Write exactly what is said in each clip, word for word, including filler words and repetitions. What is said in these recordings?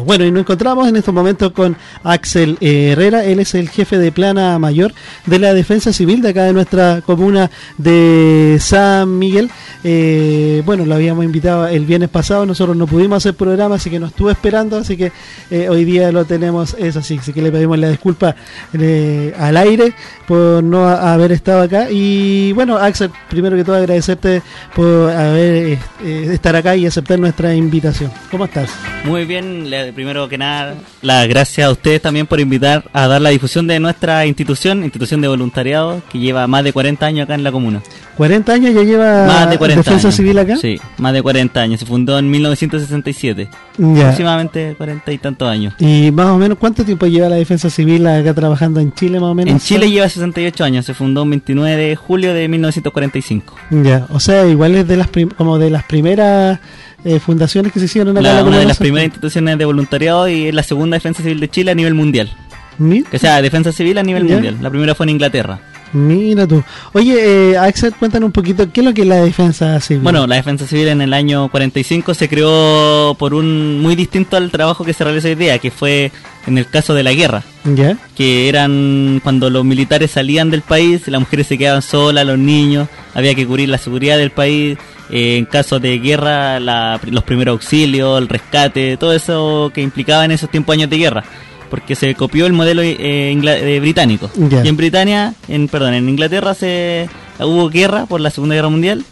Santiago. Bueno, y nos encontramos en estos momentos con Axel eh, Herrera. Él es el jefe de plana mayor de la Defensa Civil de acá de nuestra comuna de San Miguel. Eh, bueno, lo habíamos invitado el viernes pasado, nosotros no pudimos hacer programa, así que nos estuvo esperando, así que eh, hoy día lo tenemos, es así, así que le pedimos la disculpa eh, al aire por no a, haber estado acá. Y bueno, Axel, primero que todo agradecerte por haber eh, estar acá y aceptar nuestra invitación. ¿Cómo estás? Muy bien, primero que nada, las gracias a ustedes también por invitar a dar la difusión de nuestra institución, institución de voluntariado, que lleva más de cuarenta años acá en la comuna. ¿cuarenta años ya lleva más de cuarenta Defensa años. Civil acá? Sí, más de cuarenta años, se fundó en mil novecientos sesenta y siete, ya. Aproximadamente cuarenta y tantos años. ¿Y más o menos cuánto tiempo lleva la Defensa Civil acá trabajando en Chile más o menos? En Chile lleva sesenta y ocho años, se fundó el veintinueve de julio de mil novecientos cuarenta y cinco. Ya, o sea, igual es de las prim- como de las primeras eh, fundaciones que se hicieron acá La, en la una comuna de las Santiago. primeras instituciones de voluntariado y es la segunda Defensa Civil de Chile a nivel mundial. Mi- O sea, Defensa Civil a nivel ¿Ya? mundial. La primera fue en Inglaterra. Mira tú. Oye, eh, Axel, cuéntanos un poquito, ¿qué es lo que es la Defensa Civil? Bueno, la Defensa Civil en el año cuarenta y cinco se creó por un muy distinto al trabajo que se realiza hoy día, que fue en el caso de la guerra, ¿Ya? que eran cuando los militares salían del país, las mujeres se quedaban solas, los niños, había que cubrir la seguridad del país, eh, en caso de guerra, la, los primeros auxilios, el rescate, todo eso que implicaba en esos tiempos años de guerra. Porque se copió el modelo eh, ingla- eh, británico. Ya. Y en Britania, en perdón, en Inglaterra se hubo guerra por la Segunda Guerra Mundial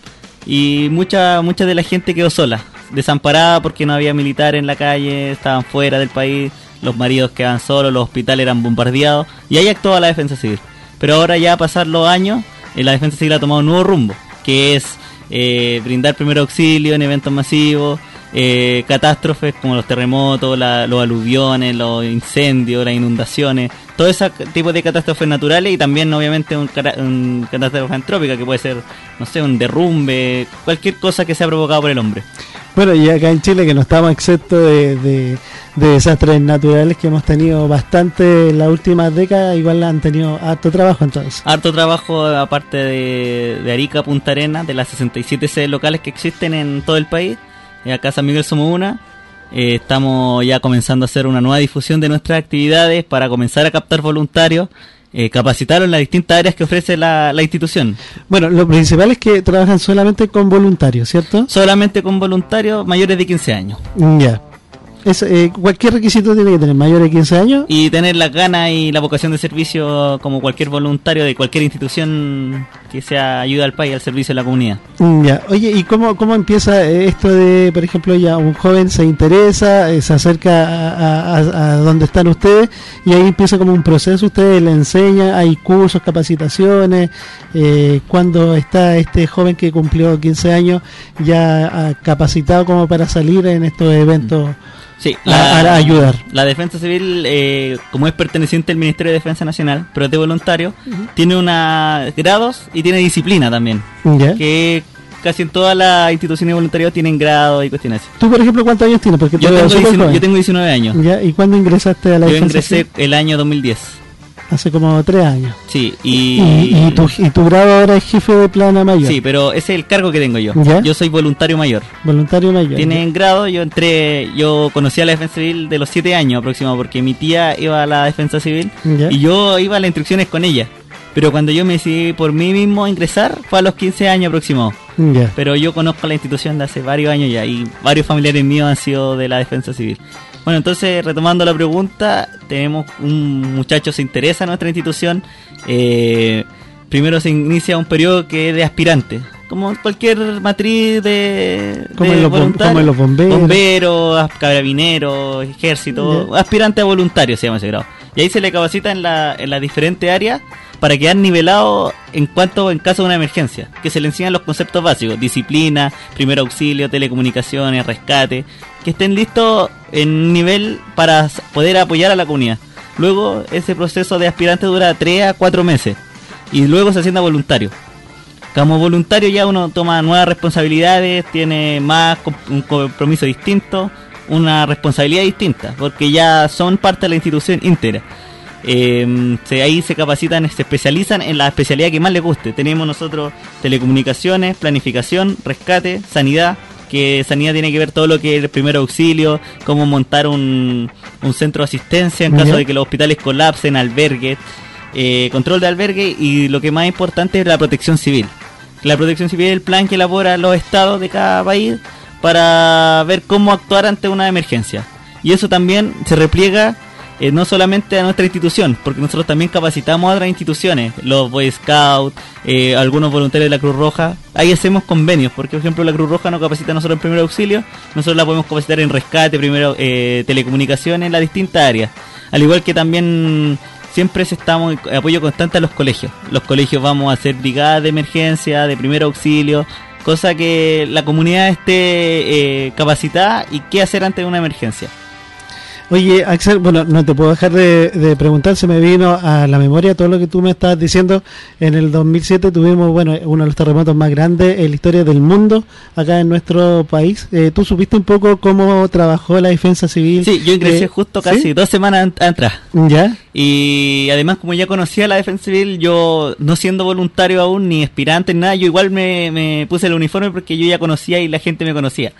y mucha mucha de la gente quedó sola, desamparada porque no había militar en la calle, estaban fuera del país, los maridos quedaban solos, los hospitales eran bombardeados y ahí actuaba la Defensa Civil. Pero ahora ya a pasar los años, eh, la Defensa Civil ha tomado un nuevo rumbo, que es eh, brindar primer auxilio en eventos masivos, Eh, catástrofes como los terremotos, la, los aluviones, los incendios, las inundaciones, todo ese tipo de catástrofes naturales y también obviamente un, un catástrofe antrópica que puede ser, no sé, un derrumbe, cualquier cosa que sea provocada por el hombre. Bueno, y acá en Chile que no estamos exentos de, de, de desastres naturales, que hemos tenido bastante en las últimas décadas, igual han tenido harto trabajo entonces. Harto trabajo aparte de, de Arica, Punta Arenas, de las sesenta y siete sedes locales que existen en todo el país. Y acá San Miguel somos una. Eh, estamos ya comenzando a hacer una nueva difusión de nuestras actividades para comenzar a captar voluntarios, eh, capacitarlos en las distintas áreas que ofrece la, la institución. Bueno, lo principal es que trabajan solamente con voluntarios, ¿cierto? Solamente con voluntarios mayores de quince años. Ya. Es, eh, cualquier requisito tiene que tener mayor de quince años. Y tener las ganas y la vocación de servicio como cualquier voluntario de cualquier institución que sea ayuda al país, al servicio de la comunidad. Ya. Oye, ¿y cómo, cómo empieza esto de, por ejemplo, ya un joven se interesa, eh, se acerca a, a, a donde están ustedes y ahí empieza como un proceso, ustedes le enseñan, hay cursos, capacitaciones, eh, cuando está este joven que cumplió quince años ya ah, capacitado como para salir en estos eventos? Sí, la, a, a ayudar. La Defensa Civil, eh, como es perteneciente al Ministerio de Defensa Nacional, pero es de voluntario, uh-huh. tiene una grados y tiene disciplina también. ¿Ya? Que casi en todas las instituciones de voluntariado tienen grados y cuestiones. ¿Tú, por ejemplo, cuántos años tienes? Porque yo, tengo diecinueve, yo tengo diecinueve años. ¿Ya? ¿Y cuándo ingresaste a la yo Defensa ingresé Civil? el año dos mil diez. Hace como tres años. Sí, y... ¿Y, y, tu, y tu grado ahora es jefe de plana mayor? Sí, pero ese es el cargo que tengo yo. ¿Ya? Yo soy voluntario mayor. Voluntario mayor. Tienen grado, yo entré, yo conocí a la Defensa Civil de los siete años aproximadamente, porque mi tía iba a la Defensa Civil ¿Ya? y yo iba a las instrucciones con ella. Pero cuando yo me decidí por mí mismo ingresar, fue a los quince años aproximadamente. ¿Ya? Pero yo conozco la institución de hace varios años ya y varios familiares míos han sido de la Defensa Civil. Bueno, entonces, retomando la pregunta, tenemos un muchacho se interesa en nuestra institución. Eh, primero se inicia un periodo que es de aspirante, como cualquier matriz de, como, de en los, como en los bomberos, bomberos, carabineros, ejército, yeah. aspirante a voluntario se llama ese grado. Y ahí se le capacita en la, en las diferentes áreas para quedar nivelado en cuanto en caso de una emergencia, que se le enseñan los conceptos básicos, disciplina, primer auxilio, telecomunicaciones, rescate, que estén listos en nivel para poder apoyar a la comunidad. Luego ese proceso de aspirante dura tres a cuatro meses y luego se asciende a voluntario. Como voluntario ya uno toma nuevas responsabilidades, tiene más un compromiso distinto, una responsabilidad distinta, porque ya son parte de la institución íntegra. Eh, se, ahí se capacitan, se especializan en la especialidad que más les guste. Tenemos nosotros telecomunicaciones, planificación, rescate, sanidad, que sanidad tiene que ver todo lo que es el primer auxilio, cómo montar un, un centro de asistencia en caso ¿Ya? de que los hospitales colapsen, albergues, eh, control de albergue, y lo que más importante es la protección civil. La protección civil es el plan que elabora los estados de cada país para ver cómo actuar ante una emergencia. Y eso también se repliega eh, no solamente a nuestra institución, porque nosotros también capacitamos a otras instituciones, los Boy Scouts, eh, algunos voluntarios de la Cruz Roja. Ahí hacemos convenios, porque por ejemplo la Cruz Roja nos capacita a nosotros en primer auxilio, nosotros la podemos capacitar en rescate, primero eh, telecomunicaciones, en las distintas áreas. Al igual que también siempre estamos en apoyo constante a los colegios. Los colegios vamos a hacer brigadas de emergencia, de primer auxilio, cosa que la comunidad esté eh, capacitada y qué hacer ante una emergencia. Oye, Axel, bueno, no te puedo dejar de, de preguntar, se me vino a la memoria todo lo que tú me estabas diciendo. En el dos mil siete tuvimos, bueno, uno de los terremotos más grandes en la historia del mundo, acá en nuestro país. Eh, ¿Tú supiste un poco cómo trabajó la defensa civil? Sí, yo ingresé eh, justo casi ¿sí? dos semanas an- atrás. ¿Ya? Y además, como ya conocía la defensa civil, yo no siendo voluntario aún, ni aspirante, ni nada, yo igual me, me puse el uniforme porque yo ya conocía y la gente me conocía.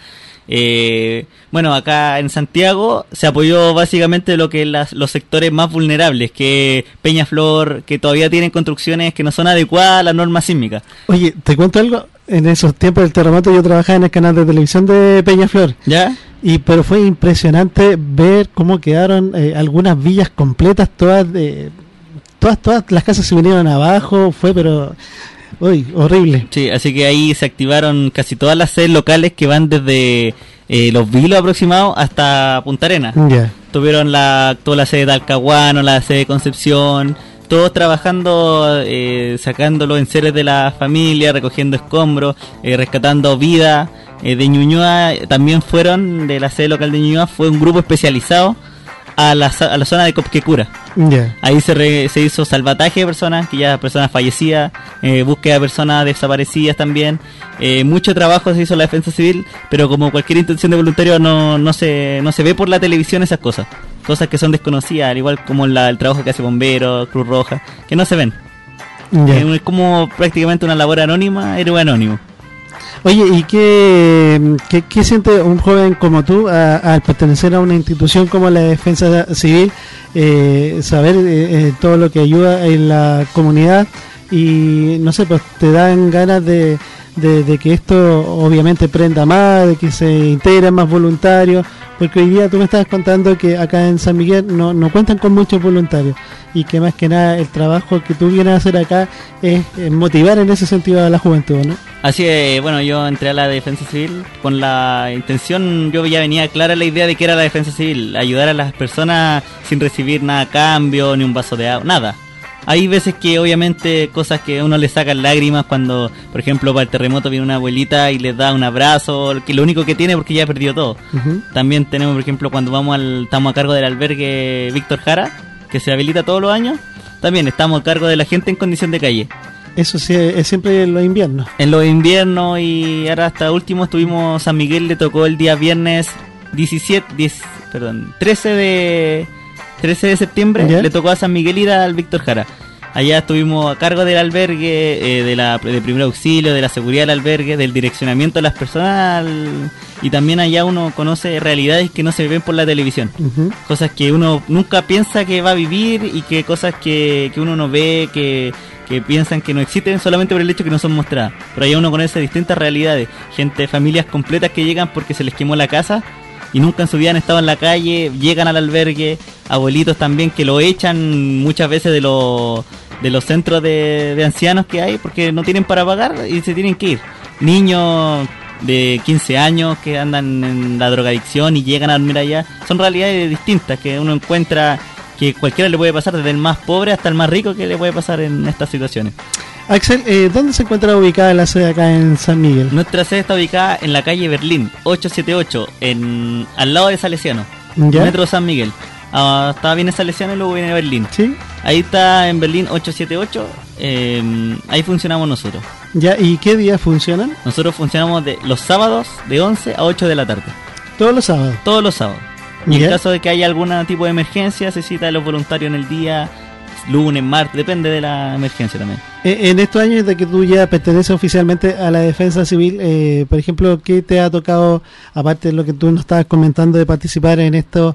Eh, bueno, acá en Santiago se apoyó básicamente lo que las, los sectores más vulnerables, que Peñaflor, que todavía tienen construcciones que no son adecuadas a las normas sísmicas. Oye, te cuento algo, en esos tiempos del terremoto yo trabajaba en el canal de televisión de Peñaflor. ¿Ya? Y pero fue impresionante ver cómo quedaron eh, algunas villas completas, todas de, todas todas las casas se vinieron abajo, fue pero uy, horrible. Sí, así que ahí se activaron casi todas las sedes locales que van desde eh, Los Vilos aproximados hasta Punta Arenas. Ya. Tuvieron la, toda la sede de Talcahuano, la sede de Concepción, todos trabajando, eh, sacando los enseres de la familia, recogiendo escombros, eh, rescatando vida. Eh, de Ñuñoa también fueron, de la sede local de Ñuñoa, fue un grupo especializado a la, a la zona de Copquecura. Yeah. Ahí se, re, se hizo salvataje de personas, que ya personas fallecidas, eh, búsqueda de personas desaparecidas también. Eh, mucho trabajo se hizo en la defensa civil, pero como cualquier intención de voluntario no, no, se, no se ve por la televisión esas cosas. Cosas que son desconocidas, al igual como la, el trabajo que hace Bomberos, Cruz Roja, que no se ven. Yeah. Eh, es como prácticamente una labor anónima, héroe anónimo. Oye, ¿y qué, qué, qué siente un joven como tú a, al pertenecer a una institución como la Defensa Civil, eh, saber eh, eh, todo lo que ayuda en la comunidad y, no sé, pues te dan ganas de, de, de que esto obviamente prenda más, de que se integren más voluntarios? Porque hoy día tú me estabas contando que acá en San Miguel no, no cuentan con muchos voluntarios y que más que nada el trabajo que tú vienes a hacer acá es, es motivar en ese sentido a la juventud, ¿no? Así es, bueno, yo entré a la defensa civil con la intención, yo ya venía clara la idea de que era la defensa civil, ayudar a las personas sin recibir nada a cambio, ni un vaso de agua, nada. Hay veces que obviamente cosas que a uno le sacan lágrimas cuando, por ejemplo, para el terremoto viene una abuelita y les da un abrazo, que lo único que tiene porque ya perdió todo. Uh-huh. También tenemos, por ejemplo, cuando vamos al, estamos a cargo del albergue Víctor Jara, que se habilita todos los años, también estamos a cargo de la gente en condición de calle. Eso sí, es siempre en los inviernos. En los inviernos, y ahora hasta último estuvimos, San Miguel le tocó el día viernes diecisiete, diez, perdón, trece de septiembre, ¿ya? Le tocó a San Miguel ir al Víctor Jara. Allá estuvimos a cargo del albergue, eh, de la de primer auxilio, de la seguridad del albergue, del direccionamiento de las personas, y también allá uno conoce realidades que no se ven por la televisión. Uh-huh. Cosas que uno nunca piensa que va a vivir y que cosas que, que uno no ve, que... que piensan que no existen solamente por el hecho que no son mostradas. Pero allá uno conoce distintas realidades, gente, familias completas que llegan porque se les quemó la casa y nunca en su vida han estado en la calle, llegan al albergue, abuelitos también que lo echan muchas veces de los de los centros de, de ancianos que hay porque no tienen para pagar y se tienen que ir. Niños de quince años que andan en la drogadicción y llegan a dormir allá. Son realidades distintas que uno encuentra, que cualquiera le puede pasar, desde el más pobre hasta el más rico, que le puede pasar en estas situaciones. Axel, eh, ¿dónde se encuentra ubicada la sede acá en San Miguel? Nuestra sede está ubicada en la calle Berlín, ochocientos setenta y ocho, en, al lado de Salesiano, ¿ya? Metro San Miguel. Uh, estaba bien en Salesiano y luego viene Berlín. ¿Sí? Ahí está en Berlín ochocientos setenta y ocho, eh, ahí funcionamos nosotros. ¿Ya? ¿Y qué días funcionan? Nosotros funcionamos de los sábados de once a ocho de la tarde. ¿Todos los sábados? Todos los sábados. Y ¿ya? en caso de que haya algún tipo de emergencia, se cita a los voluntarios en el día, lunes, martes, depende de la emergencia también. En estos años de que tú ya perteneces oficialmente a la Defensa Civil, eh, por ejemplo, ¿qué te ha tocado, aparte de lo que tú nos estabas comentando de participar en esto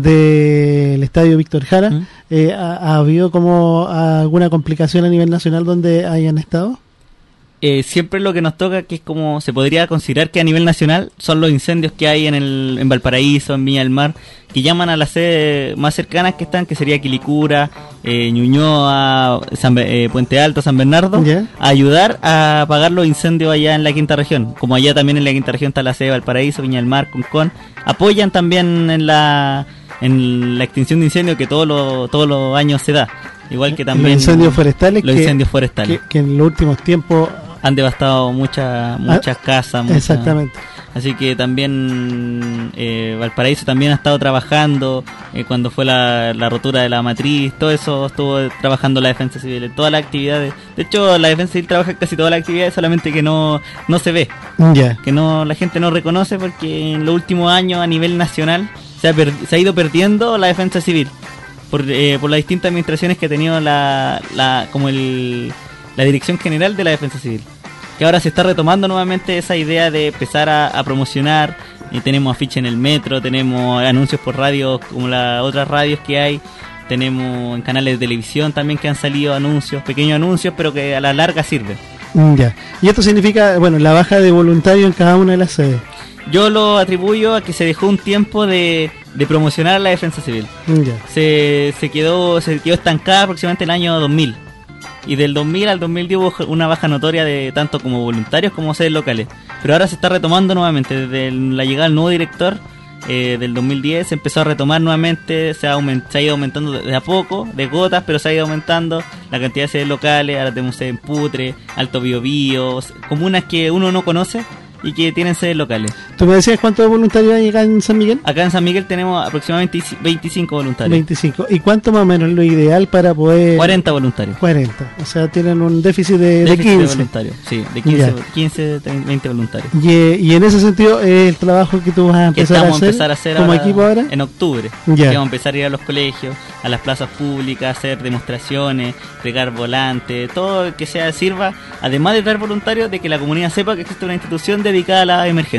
del Estadio Víctor Jara, ¿Mm? eh, ¿ha, ¿ha habido como alguna complicación a nivel nacional donde hayan estado? Eh, siempre lo que nos toca, que es como se podría considerar que a nivel nacional, son los incendios que hay en el en Valparaíso, en Viña del Mar, que llaman a las sedes más cercanas que están, que sería Quilicura, eh, Ñuñoa, San, eh, Puente Alto, San Bernardo, yeah. a ayudar a apagar los incendios allá en la quinta región. Como allá también en la quinta región está la sede de Valparaíso, Viña del Mar, Concón, apoyan también en la en la extinción de incendios que todos los todos los años se da. Igual que también los incendios forestales, los que, incendios forestales que, que en los últimos tiempos han devastado muchas muchas ah, casas. Muchas, exactamente. Así que también eh, Valparaíso también ha estado trabajando eh, cuando fue la, la rotura de la matriz, todo eso estuvo trabajando la Defensa Civil, en todas las actividades. De hecho, la Defensa Civil trabaja en casi todas las actividades, solamente que no no se ve, yeah. que no la gente no reconoce, porque en los últimos años a nivel nacional se ha, per, se ha ido perdiendo la Defensa Civil por eh, por las distintas administraciones que ha tenido la, la como el la Dirección General de la Defensa Civil, que ahora se está retomando nuevamente esa idea de empezar a, a promocionar. Y tenemos afiches en el metro, tenemos anuncios por radio como las otras radios que hay, tenemos en canales de televisión también que han salido anuncios, pequeños anuncios, pero que a la larga sirven. Ya. Y esto significa, bueno, la baja de voluntarios en cada una de las sedes. Yo lo atribuyo a que se dejó un tiempo de, de promocionar a la Defensa Civil. Ya. Se, se quedó se quedó estancada aproximadamente en el año dos mil. Y del dos mil al dos mil diez hubo una baja notoria de tanto como voluntarios como sedes locales. Pero ahora se está retomando nuevamente. Desde la llegada del nuevo director eh, del dos mil diez se empezó a retomar nuevamente. Se ha, aument- se ha ido aumentando de a poco, de gotas, pero se ha ido aumentando la cantidad de sedes locales. Ahora tenemos sedes en Putre, Alto Biobío, comunas que uno no conoce y que tienen sedes locales. ¿Tú me decías cuántos voluntarios hay acá en San Miguel? Acá en San Miguel tenemos aproximadamente veinticinco voluntarios. veinticinco. ¿Y cuánto más o menos es lo ideal para poder...? cuarenta voluntarios. cuarenta. O sea, tienen un déficit de, déficit de quince. De voluntarios, sí, de quince, quince, veinte voluntarios. Y, y en ese sentido, el trabajo que tú vas a empezar, a hacer, empezar a hacer como equipo ahora. En octubre. Ya. Vamos a empezar a ir a los colegios, a las plazas públicas, hacer demostraciones, pegar volantes, todo que sea sirva, además de traer voluntarios, de que la comunidad sepa que existe una institución dedicada a la emergencia.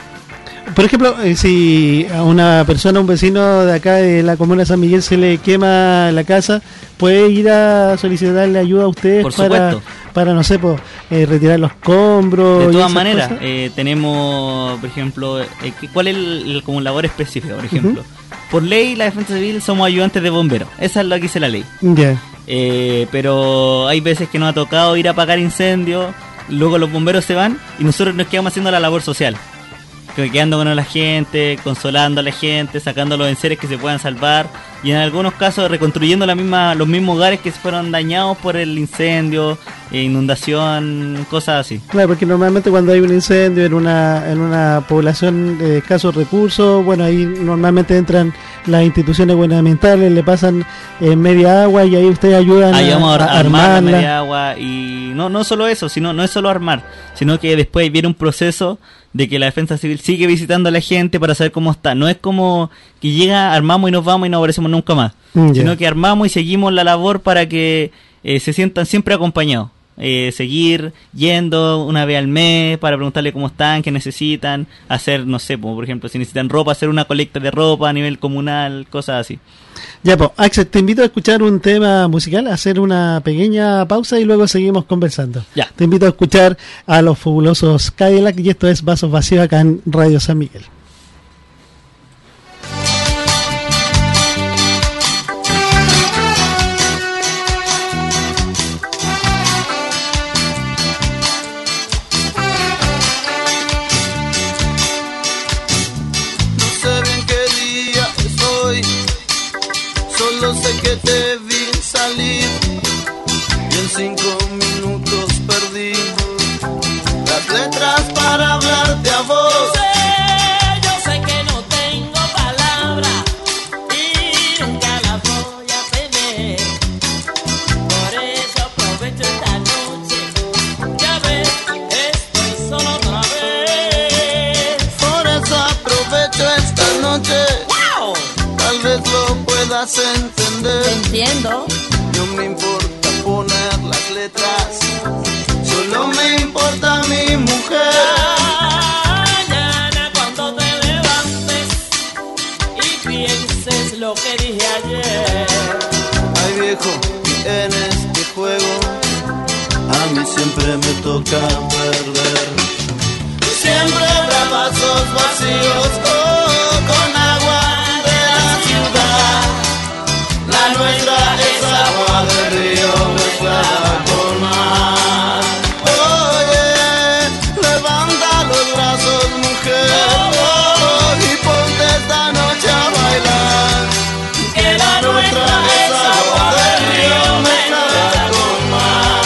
Por ejemplo, eh, si a una persona, un vecino de acá de la comuna de San Miguel se le quema la casa, ¿puede ir a solicitarle ayuda a ustedes? Por para, supuesto. Para, no sé, pues, eh, retirar los escombros? De todas maneras, eh, tenemos, por ejemplo, eh, ¿cuál es el, el, como labor específica? Por ejemplo, uh-huh. por ley, la Defensa Civil somos ayudantes de bomberos. Esa es lo que dice la ley. Ya. Yeah. Eh, pero hay veces que nos ha tocado ir a apagar incendios, luego los bomberos se van y nosotros nos quedamos haciendo la labor social, quedando con la gente, consolando a la gente, sacando los enseres que se puedan salvar, y en algunos casos reconstruyendo la misma, los mismos hogares que fueron dañados por el incendio, eh, inundación, cosas así. Claro, porque normalmente cuando hay un incendio en una en una población de escasos recursos, bueno, ahí normalmente entran las instituciones gubernamentales, le pasan eh, media agua y ahí ustedes ayudan ahí a, vamos a, a armar armarla. La media agua, y no no solo eso, sino no es solo armar, sino que después viene un proceso de que la Defensa Civil sigue visitando a la gente para saber cómo está. No es como que llega, armamos y nos vamos y no aparecemos nunca más, yeah. sino que armamos y seguimos la labor para que eh, se sientan siempre acompañados. Eh, seguir yendo una vez al mes para preguntarle cómo están, qué necesitan, hacer, no sé, por ejemplo, si necesitan ropa, hacer una colecta de ropa a nivel comunal, cosas así. Ya, pues, Axel, te invito a escuchar un tema musical, a hacer una pequeña pausa y luego seguimos conversando. Ya. Te invito a escuchar a los fabulosos Cadillac y esto es Vasos Vacíos acá en Radio San Miguel. Sé que te vi salir y en cinco minutos perdí las letras para hablarte a vos. Yo sé, yo sé que no tengo palabras y nunca las voy a tener. Por eso aprovecho esta noche, ya ves, estoy solo otra vez. Por eso aprovecho esta noche. ¡Wow! Tal vez lo puedas entender. Te entiendo. Yo no me importa poner las letras, solo me importa mi mujer. Mañana cuando te levantes y pienses lo que dije ayer. Ay viejo, en este juego a mí siempre me toca perder. Siempre habrá vasos vacíos, oh, con agua de la ciudad. La nuestra es agua del río mezclada con mar. Oye, levanta los brazos, mujer, oh, y ponte esta noche a bailar. Que la nuestra es agua del río mezclada con mar.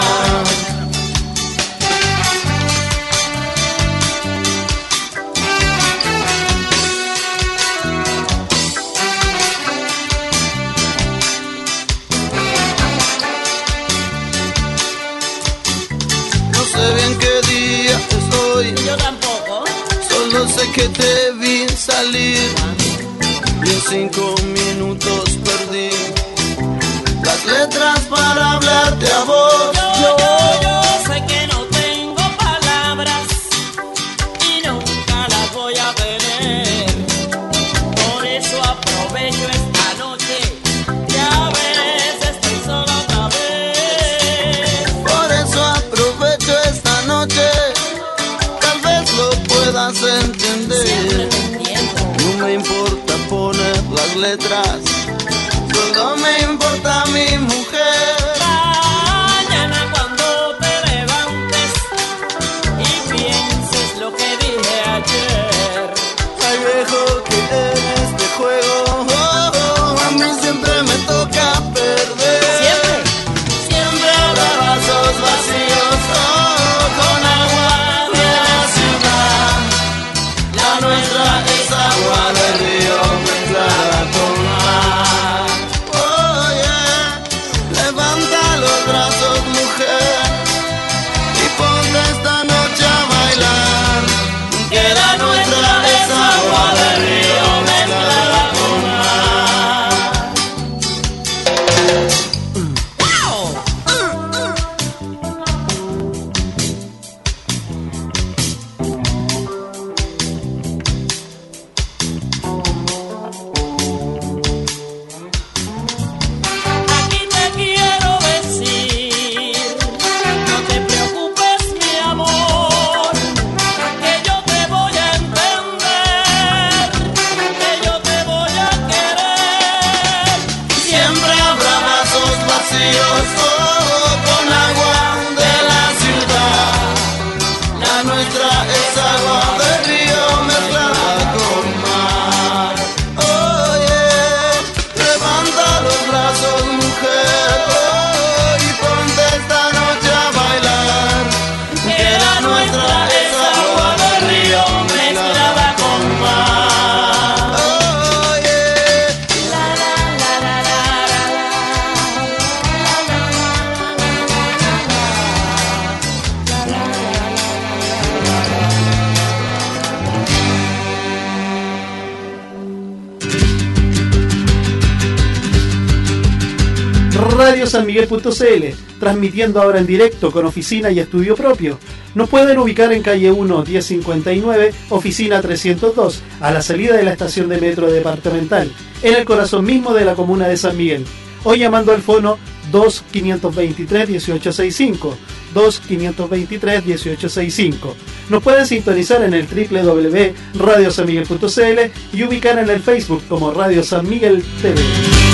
No sé bien qué día es hoy, Yo tampoco. solo sé que te vi salir y en cinco minutos perdí las letras para hablarte a vos. Yo, yo, yo sé que no tengo palabras y nunca las voy a tener. Por eso aprovecho esta noche y a veces estoy sola otra vez. Por eso aprovecho esta noche, tal vez lo puedas Siempre entender. te entiendo. No me importa poner las letras, solo me importa mi mujer. Mañana cuando te levantes y pienses lo que dije ayer. Ay viejo, que en este juego oh, oh, a mí siempre me toca perder. Siempre, Siempre habrá vasos vacíos, oh, con agua de la ciudad. La nuestra es agua del río mezclada con mar. Oye, levanta los brazos, mujer, y ponte esta noche a bailar. Que la nuestra es agua del río mezclada con mar. aquí te quiero decir, no te preocupes mi amor, que yo te voy a entender, que yo te voy a querer. Siempre habrá vasos vacíos, oh, con agua de la ciudad. La nuestra es agua del río mezclada con mar. Oye, levanta los brazos, mujer, oh, y ponte esta noche a bailar. Que la nuestra es agua del río mezclada con mar. Oye, La la la la la la radio san miguel punto c l, transmitiendo ahora en directo con oficina y estudio propio. Nos pueden ubicar en calle uno, diez cincuenta y nueve, oficina trescientos dos, a la salida de la estación de metro departamental, en el corazón mismo de la comuna de San Miguel. O llamando al fono dos quinientos veintitrés dieciocho sesenta y cinco, dos quinientos veintitrés dieciocho sesenta y cinco. Nos pueden sintonizar en el doble u doble u doble u punto radio san miguel punto c l y ubicar en el Facebook como Radio San Miguel T V.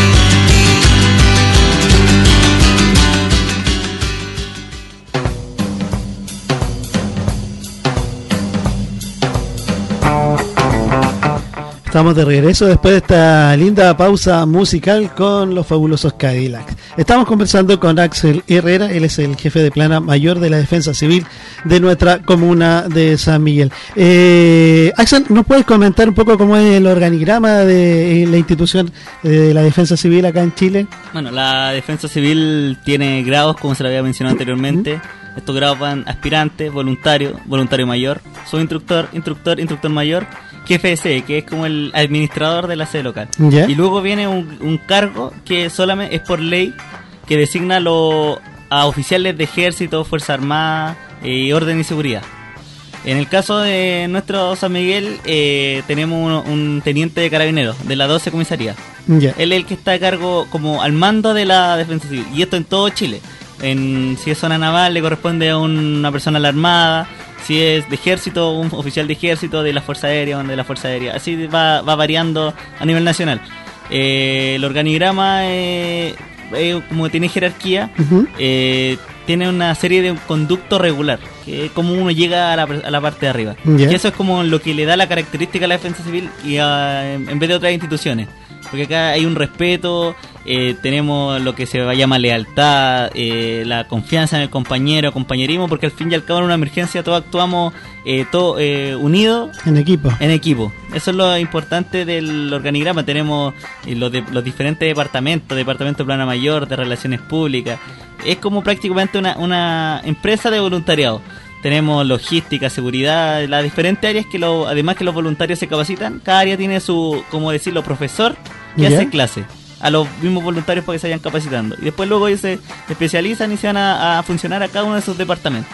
Estamos de regreso después de esta linda pausa musical con los fabulosos Cadillacs. Estamos conversando con Axel Herrera, él es el jefe de plana mayor de la Defensa Civil de nuestra comuna de San Miguel. Eh, Axel, ¿nos puedes comentar un poco cómo es el organigrama de la institución de la Defensa Civil acá en Chile? Bueno, la Defensa Civil tiene grados, como se lo había mencionado anteriormente. Estos grados van aspirante, voluntario, voluntario mayor, subinstructor, instructor, instructor mayor, jefe de sede, que es como el administrador de la sede local. ¿Ya? Y luego viene un, un cargo que solamente es por ley, que designa lo, a oficiales de ejército, fuerza armada, eh, orden y seguridad. En el caso de nuestro San Miguel, eh, tenemos un, un teniente de carabineros de la doce comisaría. Ya. Él es el que está a cargo como al mando de la defensa civil, y esto en todo Chile. En, si es zona naval le corresponde a una persona de la armada, si es de ejército, un oficial de ejército, de la fuerza aérea, de la fuerza aérea, así va, va variando a nivel nacional. Eh, el organigrama, eh, eh, como tiene jerarquía, Ujú. eh, tiene una serie de conducto regular, que es como uno llega a la, a la parte de arriba. Ya. Y eso es como lo que le da la característica a la defensa civil y a, en en vez de otras instituciones. Porque acá hay un respeto, eh, tenemos lo que se llama lealtad, eh, la confianza en el compañero, compañerismo, porque al fin y al cabo en una emergencia todos actuamos eh, todo, eh, unidos En equipo. en equipo. Eso es lo importante del organigrama. Tenemos eh, los, de, los diferentes departamentos, departamento de plana mayor, de relaciones públicas. Es como prácticamente una, una empresa de voluntariado. Tenemos logística, seguridad, las diferentes áreas que lo, además que los voluntarios se capacitan. Cada área tiene su, como decirlo, profesor que ¿Ya? hace clase a los mismos voluntarios para que se vayan capacitando. Y después luego ellos se especializan y se van a, a funcionar a cada uno de sus departamentos.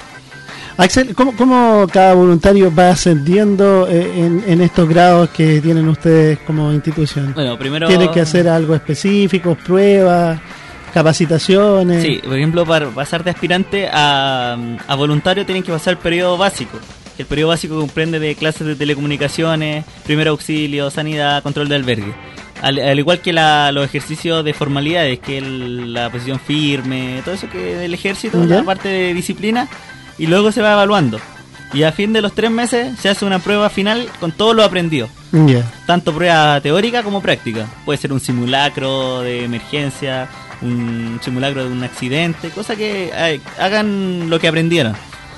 Axel, ¿cómo, cómo cada voluntario va ascendiendo eh, en, en estos grados que tienen ustedes como institución? Bueno, primero... ¿Tienen que hacer algo específico, pruebas, capacitaciones? Sí, por ejemplo, para pasar de aspirante a, a voluntario tienen que pasar el periodo básico. El periodo básico comprende de clases de telecomunicaciones, primer auxilio, sanidad, control de albergue. Al, al igual que la, los ejercicios de formalidades, que el, la posición firme, todo eso que del ejército, ¿Ya? la parte de disciplina, y luego se va evaluando. Y a fin de los tres meses se hace una prueba final con todo lo aprendido. Ya. Tanto prueba teórica como práctica. Puede ser un simulacro de emergencia, un simulacro de un accidente, cosa que eh, hagan lo que aprendieron.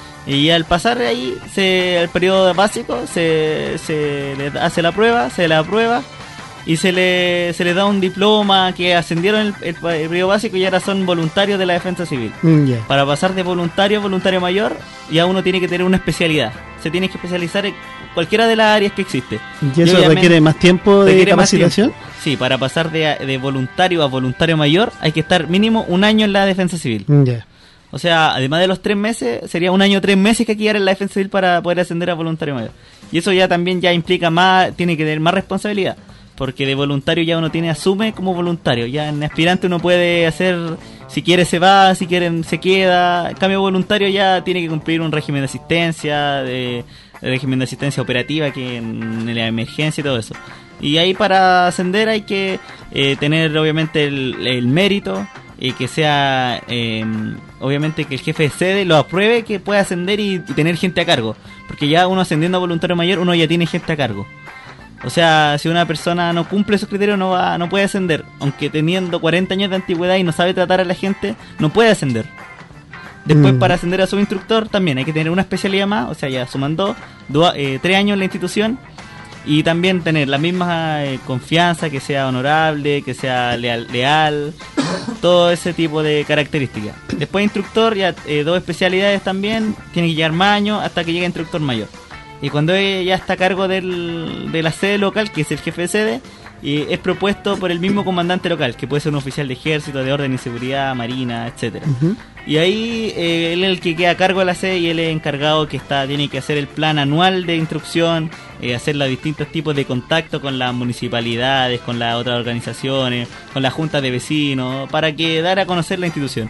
Y al pasar ahí, se, el periodo básico, se, se le hace la prueba, se la aprueba y se le, se le da un diploma que ascendieron el, el, el periodo básico y ahora son voluntarios de la defensa civil. Ya. Para pasar de voluntario a voluntario mayor, ya uno tiene que tener una especialidad. Se tiene que especializar en cualquiera de las áreas que existe. ¿Y eso obviamente requiere más tiempo de requiere más capacitación? tiempo. Sí, para pasar de, de voluntario a voluntario mayor hay que estar mínimo un año en la defensa civil. Ya. O sea, además de los tres meses, sería un año tres meses que hay que llevar en la defensa civil para poder ascender a voluntario mayor. Y eso ya también ya implica más, tiene que tener más responsabilidad. Porque de voluntario ya uno tiene, asume como voluntario. Ya en aspirante uno puede hacer, si quiere se va, si quiere se queda. En cambio voluntario ya tiene que cumplir un régimen de asistencia, de, de régimen de asistencia operativa, que en, en la emergencia y todo eso. Y ahí para ascender hay que eh, tener obviamente el, el mérito, y que sea, eh, obviamente que el jefe de sede lo apruebe, que pueda ascender y, y tener gente a cargo. Porque ya uno ascendiendo a voluntario mayor, uno ya tiene gente a cargo. O sea, si una persona no cumple esos criterios, no va, no puede ascender. Aunque teniendo cuarenta años de antigüedad y no sabe tratar a la gente, no puede ascender. Después, Mm. para ascender a subinstructor, también hay que tener una especialidad más. O sea, ya suman dos, dos eh, tres años en la institución. Y también tener la misma eh, confianza, que sea honorable, que sea leal, leal todo ese tipo de características. Después instructor, ya eh, dos especialidades también, tiene que llegar más años hasta que llegue instructor mayor. Y cuando eh, ya está a cargo del, de la sede local, que es el jefe de sede, y es propuesto por el mismo comandante local, que puede ser un oficial de ejército, de orden y seguridad, marina, etcétera. Ujú. Y ahí eh, él es el que queda a cargo de la sede y él es encargado que está tiene que hacer el plan anual de instrucción, eh, hacer los distintos tipos de contacto con las municipalidades, con las otras organizaciones, con las juntas de vecinos, para que dar a conocer la institución.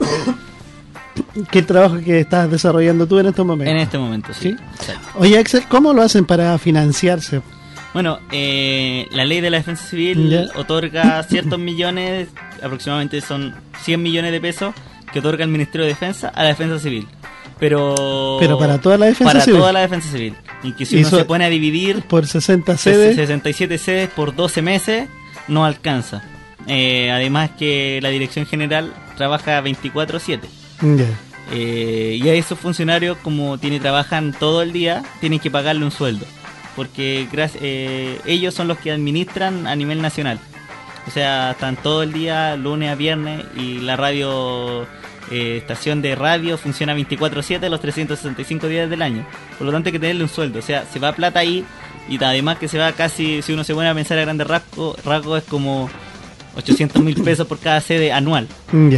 ¿Qué trabajo que estás desarrollando tú en estos momentos? En este momento, sí. ¿Sí? Exacto. Oye, Axel, ¿cómo lo hacen para financiarse? Bueno, eh, la ley de la defensa civil Ya. otorga ciertos millones, aproximadamente son cien millones de pesos, que otorga el Ministerio de Defensa a la defensa civil. Pero Pero para toda la defensa para civil. toda la defensa civil. Y que si Y uno eso- se pone a dividir Por sesenta sedes. sesenta y siete sedes por doce meses, no alcanza. Eh, además que la Dirección General trabaja veinticuatro siete. Ya. Eh, y a esos funcionarios, como tiene, trabajan todo el día, tienen que pagarle un sueldo. Porque gracias, eh, ellos son los que administran a nivel nacional. O sea, están todo el día, lunes a viernes, y la radio, eh, estación de radio funciona veinticuatro siete los trescientos sesenta y cinco días del año. Por lo tanto hay que tenerle un sueldo. O sea, se va plata ahí, y además que se va casi, si uno se pone a pensar a grandes rasgos, rasgos es como ochocientos mil pesos por cada sede anual. Ya.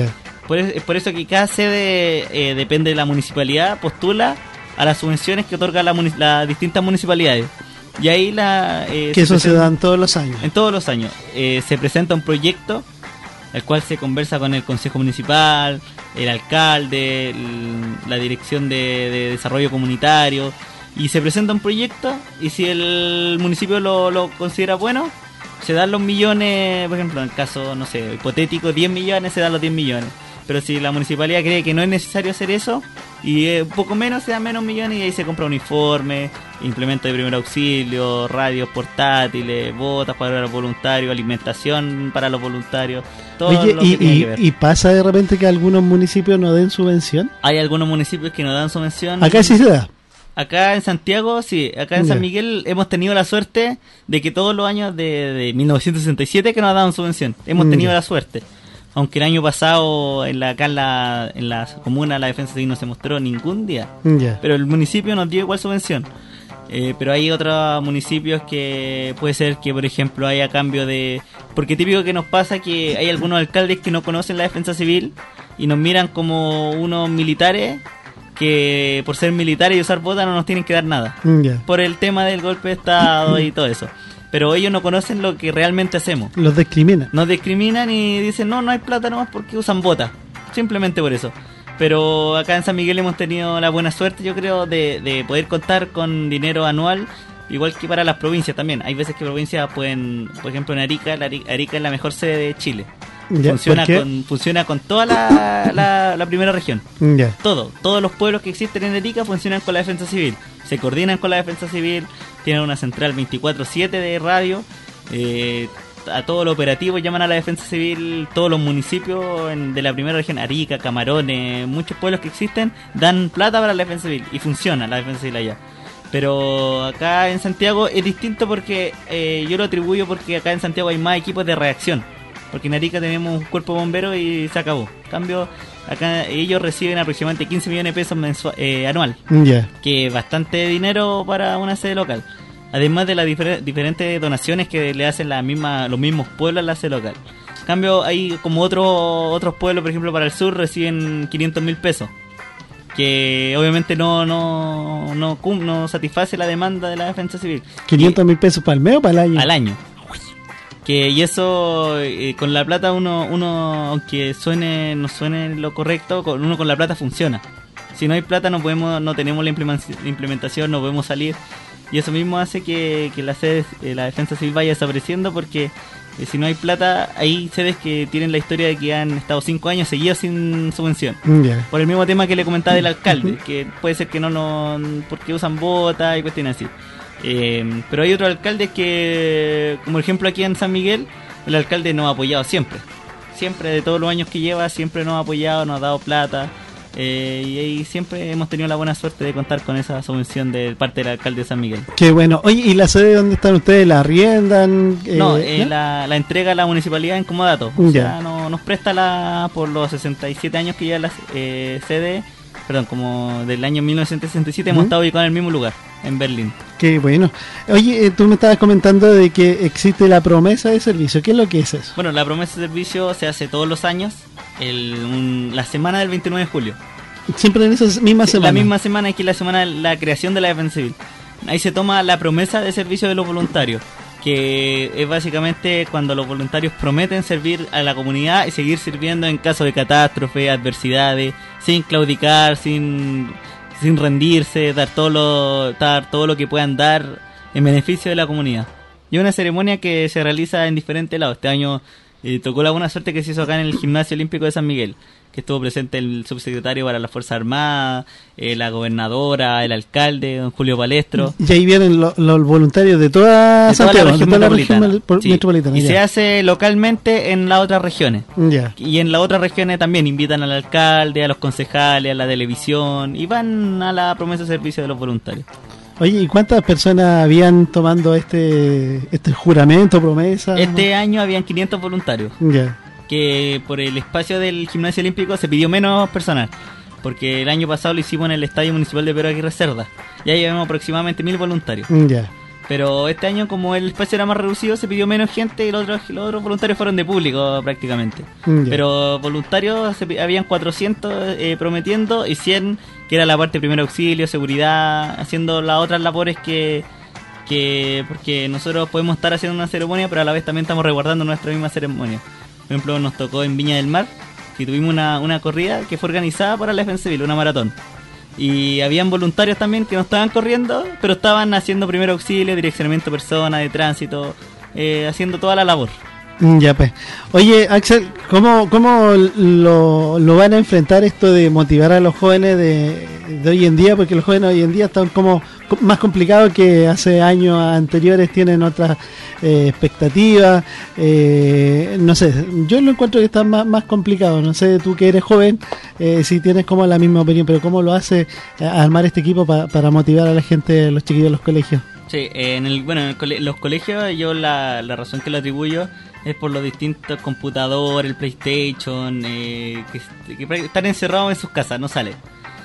Por, es- por eso que cada sede, eh, depende de la municipalidad, postula a las subvenciones que otorgan la muni- las distintas municipalidades. Y ahí la... eh, Que eso se presenta- dan todos los años. en todos los años. Eh, se presenta un proyecto, el cual se conversa con el Consejo Municipal, el alcalde, el- la Dirección de, de Desarrollo Comunitario, y se presenta un proyecto, y si el municipio lo, lo considera bueno, se dan los millones, por ejemplo, en el caso, no sé, hipotético, diez millones, se dan los diez millones. Pero si la municipalidad cree que no es necesario hacer eso, y eh, un poco menos, se dan menos millones, y ahí se compra uniforme, implemento de primer auxilio, radios portátiles, botas para los voluntarios, alimentación para los voluntarios, todo Oye, lo y, que tiene y- que ver. y pasa de repente que algunos municipios no den subvención. Hay algunos municipios que nos dan subvención. Acá sí se da. Acá en Santiago, sí, acá en Ya. San Miguel hemos tenido la suerte de que todos los años de, de mil novecientos sesenta y siete que nos dan subvención. Hemos Mm, tenido ya. la suerte. Aunque el año pasado en la, acá en la, en la comuna la defensa civil no se mostró ningún día. Ya. Pero el municipio nos dio igual subvención. Eh, pero hay otros municipios que puede ser que, por ejemplo, haya cambio de... Porque típico que nos pasa que hay algunos alcaldes que no conocen la defensa civil y nos miran como unos militares que por ser militares y usar botas no nos tienen que dar nada. Ya. Por el tema del golpe de Estado y todo eso. Pero ellos no conocen lo que realmente hacemos. Los discriminan. Nos discriminan y dicen, no, no hay plata nomás porque usan botas. Simplemente por eso. Pero acá en San Miguel hemos tenido la buena suerte, yo creo, de, de poder contar con dinero anual, igual que para las provincias también. Hay veces que provincias pueden, por ejemplo en Arica, la Ari- Arica es la mejor sede de Chile. Ya, Funciona ¿por qué? con, funciona con toda la, la, la primera región. Ya. Todo, todos los pueblos que existen en Arica funcionan con la defensa civil. Se coordinan con la defensa civil, tienen una central veinticuatro siete de radio. Eh, a todo lo operativo llaman a la defensa civil, todos los municipios en- de la primera región, Arica, Camarones, muchos pueblos que existen, dan plata para la defensa civil y funciona la defensa civil allá. Pero acá en Santiago es distinto porque eh, yo lo atribuyo porque acá en Santiago hay más equipos de reacción. Porque en Arica tenemos un cuerpo de bomberos y se acabó. En cambio, acá ellos reciben aproximadamente quince millones de pesos mensua- eh, anual, Ya. que es bastante dinero para una sede local. Además de las difer- diferentes donaciones que le hacen la misma, los mismos pueblos a la sede local. En cambio, hay como otros otros pueblos, por ejemplo, para el sur reciben quinientos mil pesos. Que obviamente no no, no cum- no satisface la demanda de la defensa civil. ¿quinientos mil pesos para el mes o para el año? Al año. Que y eso eh, con la plata uno uno aunque suene no suene lo correcto, con uno con la plata funciona. Si no hay plata no podemos no tenemos la implemen- la implementación, no podemos salir y eso mismo hace que, que la sede, eh, la defensa civil vaya desapareciendo porque eh, si no hay plata hay sedes que tienen la historia de que han estado cinco años seguidos sin subvención. Ya. Por el mismo tema que le comentaba del alcalde, que puede ser que no lo... porque usan botas y cuestiones así. Eh, pero hay otros alcaldes que, como ejemplo aquí en San Miguel, el alcalde nos ha apoyado siempre. Siempre, de todos los años que lleva, siempre nos ha apoyado, nos ha dado plata. Eh, y ahí siempre hemos tenido la buena suerte de contar con esa subvención de parte del alcalde de San Miguel. Qué bueno. Oye, ¿y la sede donde están ustedes? ¿La arriendan? Eh, No, eh, ¿no? la, la entrega a la municipalidad en comodato. O Ya. sea, no, nos presta la por los sesenta y siete años que lleva la eh, sede, perdón, como del año mil novecientos sesenta y siete hemos Ujú. estado ubicados en el mismo lugar, en Berlín. Qué bueno. Oye, eh, tú me estabas comentando de que existe la promesa de servicio. ¿Qué es lo que es eso? Bueno, la promesa de servicio se hace todos los años, el, un- la semana del veintinueve de julio. Siempre en esa misma Sí, semana. La misma semana que es la semana de la creación de la defensa civil. Ahí se toma la promesa de servicio de los voluntarios, que es básicamente cuando los voluntarios prometen servir a la comunidad y seguir sirviendo en caso de catástrofe, adversidades, sin claudicar, sin, sin rendirse, dar todo lo, dar todo lo que puedan dar en beneficio de la comunidad. Y es una ceremonia que se realiza en diferentes lados. Este año eh, tocó la buena suerte que se hizo acá en el Gimnasio Olímpico de San Miguel, que estuvo presente el subsecretario para las Fuerzas Armadas, eh, la gobernadora, el alcalde, don Julio Palestro. Y ahí vienen lo- los voluntarios de toda De toda Santiago, la región de toda la metropolitana. región mel- Sí. metropolitana. Y ya. se hace localmente en las otras regiones. Ya. Y en las otras regiones también invitan al alcalde, a los concejales, a la televisión y van a la promesa de servicio de los voluntarios. Oye, ¿y cuántas personas habían tomando este este juramento, promesa? Este año habían quinientos voluntarios, Ya. que por el espacio del Gimnasio Olímpico se pidió menos personal, porque el año pasado lo hicimos en el Estadio Municipal de Pedro Aguirre Cerda, y ahí habíamos aproximadamente mil voluntarios. Ya. Pero este año, como el espacio era más reducido, se pidió menos gente y los otros, los otros voluntarios fueron de público prácticamente. Mm, ya. Pero voluntarios se pi- habían cuatrocientos eh, prometiendo y cien que era la parte de primer auxilio, seguridad, haciendo las otras labores que, que... Porque nosotros podemos estar haciendo una ceremonia, pero a la vez también estamos resguardando nuestra misma ceremonia. Por ejemplo, nos tocó en Viña del Mar, que tuvimos una, una corrida que fue organizada para la Defensa Civil, una maratón. Y habían voluntarios también que no estaban corriendo, pero estaban haciendo primer auxilio, direccionamiento de personas, de tránsito, eh, haciendo toda la labor. Mm, Ya pues. Oye, Axel, ¿cómo, cómo lo, lo van a enfrentar esto de motivar a los jóvenes de, de hoy en día? Porque los jóvenes hoy en día están como co- más complicados que hace años anteriores, tienen otras eh, expectativas. Eh, no sé, yo lo encuentro que está más, más complicado. No sé, tú que eres joven, eh, si tienes como la misma opinión, pero ¿cómo lo hace eh, armar este equipo pa- para motivar a la gente, los chiquillos de los colegios? Sí, eh, en el, bueno, en el cole- los colegios yo la, la razón que lo atribuyo es por los distintos computadores, el PlayStation, eh, que, que pra- están encerrados en sus casas, no salen.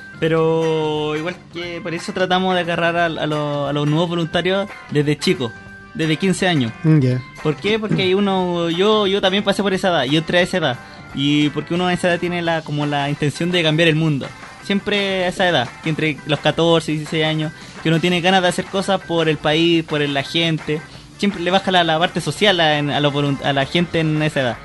Pero igual que por eso tratamos de agarrar a, a, los, a los nuevos voluntarios desde chicos, desde quince años. Mm, Ya. ¿Por qué? Porque hay uno, yo yo también pasé por esa edad, yo entré a esa edad. Y porque uno a esa edad tiene la como la intención de cambiar el mundo. Siempre a esa edad, que entre los catorce y dieciséis años, que uno tiene ganas de hacer cosas por el país, por la gente. Siempre le baja la, la parte social a, a, los volunt- a la gente en esa edad.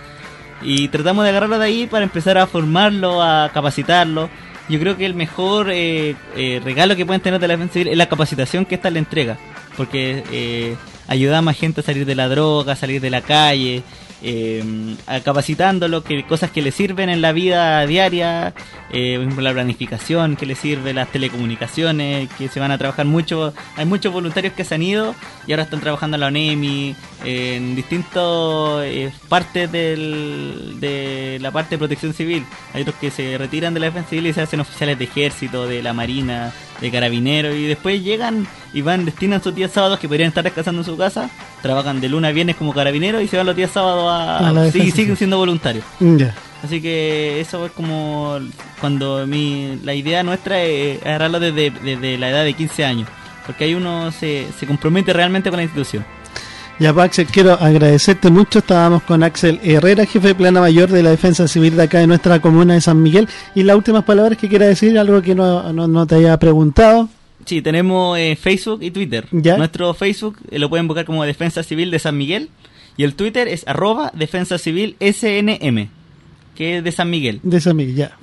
Y tratamos de agarrarlo de ahí para empezar a formarlo, a capacitarlo. Yo creo que el mejor eh, eh, regalo que pueden tener de la defensa civil es la capacitación que esta le entrega. Porque eh, ayuda a más gente a salir de la droga, a salir de la calle, eh, a capacitándolo, que cosas que le sirven en la vida diaria, eh, por ejemplo la planificación que le sirve, las telecomunicaciones, que se van a trabajar mucho. Hay muchos voluntarios que se han ido y ahora están trabajando en la ONEMI, eh, en distintas eh, partes del, de la parte de protección civil. Hay otros que se retiran de la defensa civil y se hacen oficiales de ejército, de la marina, de carabineros, y después llegan y van, destinan sus días sábados que podrían estar descansando en su casa, trabajan de lunes a viernes como carabineros y se van los días sábados a, A la sí, defensa, siguen sí. siendo voluntarios. Mm, Ya. Así que eso es como cuando mi la idea nuestra es agarrarlo desde, desde la edad de quince años, porque ahí uno se, se compromete realmente con la institución. Ya, pues, Axel, quiero agradecerte mucho. Estábamos con Axel Herrera, jefe de plana mayor de la Defensa Civil de acá de nuestra comuna de San Miguel. Y las últimas palabras que quiera decir, algo que no, no, no te haya preguntado. Sí, tenemos eh, Facebook y Twitter. ¿Ya? Nuestro Facebook eh, lo pueden buscar como Defensa Civil de San Miguel y el Twitter es arroba Defensa Civil S N M, que es de San Miguel. De San Miguel, ya.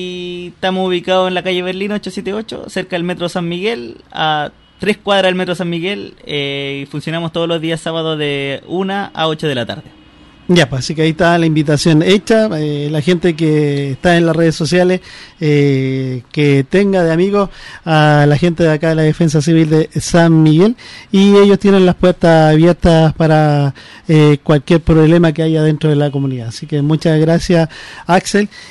Y estamos ubicados en la calle Berlín ochocientos setenta y ocho, cerca del Metro San Miguel, a tres cuadras del Metro San Miguel, eh, y funcionamos todos los días sábados de una a ocho de la tarde. Ya, pues así que ahí está la invitación hecha. Eh, la gente que está en las redes sociales, eh, que tenga de amigos a la gente de acá de la Defensa Civil de San Miguel, y ellos tienen las puertas abiertas para eh, cualquier problema que haya dentro de la comunidad. Así que muchas gracias, Axel.